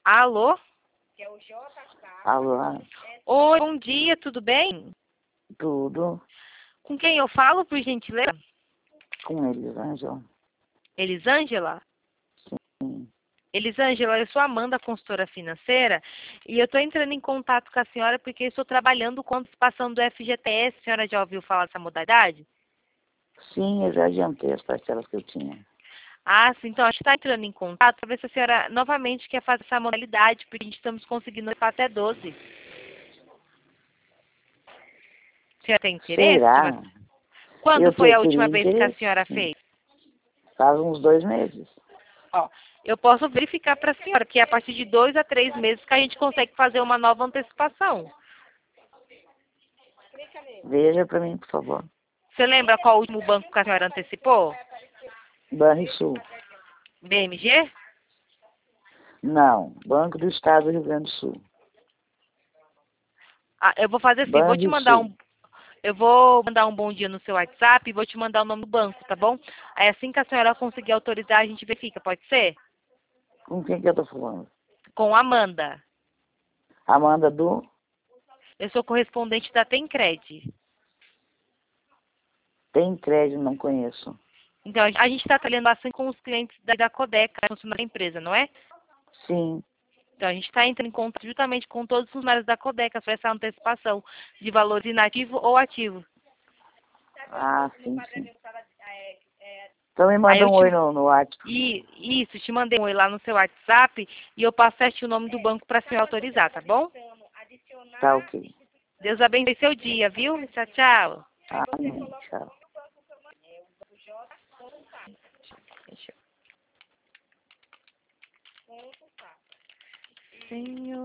Alô? Alô, Oi, bom dia, tudo bem? tudo Com quem eu falo, por gentileza? com Elisângela? Elisângela? Sim. Elisângela, eu sou Amanda, consultora financeira, e eu estou entrando em contato com a senhora porque estou trabalhando com a antecipação do FGTS. A senhora já ouviu falar dessa modalidade? Sim, eu já adiantei as parcelas que eu tinha. Ah, sim, então a gente está entrando em contato para ver se a senhora novamente quer fazer essa modalidade, porque a gente estamos conseguindo antecipar até 12. A senhora tem interesse? Será? Quando Eu foi a teria última vez que a interesse, senhora sim. fez? Faz uns 2 meses. Ó, eu posso verificar para a senhora que é a partir de 2 a 3 meses que a gente consegue fazer uma nova antecipação. Veja para mim, por favor. Você lembra qual o último banco que a senhora antecipou? Banrisul. BMG? Não, Banco do Estado do Rio Grande do Sul. Ah, eu vou fazer assim, Banrisul. eu vou mandar um bom dia no seu WhatsApp e vou te mandar o nome do banco, tá bom? Aí assim que a senhora conseguir autorizar, a gente verifica, pode ser? Com quem que eu tô falando? Com Amanda. Amanda do Eu sou correspondente da Tencred. Tem Crédito, não conheço. Então, a gente está trabalhando bastante com os clientes da Codeca, funcionário da empresa, não é? Sim. Então, a gente está entrando em contato justamente com todos os funcionários da Codeca para essa antecipação de valores inativo ou ativo. Ah, sim, sim. Então me Aí manda eu um te... oi no WhatsApp. Isso, te mandei um oi lá no seu WhatsApp e eu passo certinho o nome do banco para a senhora autorizar, tá bom? Tá ok. Deus abençoe seu dia, viu? Tchau, tchau. Amém. Tchau. Deixa eu... Senhor.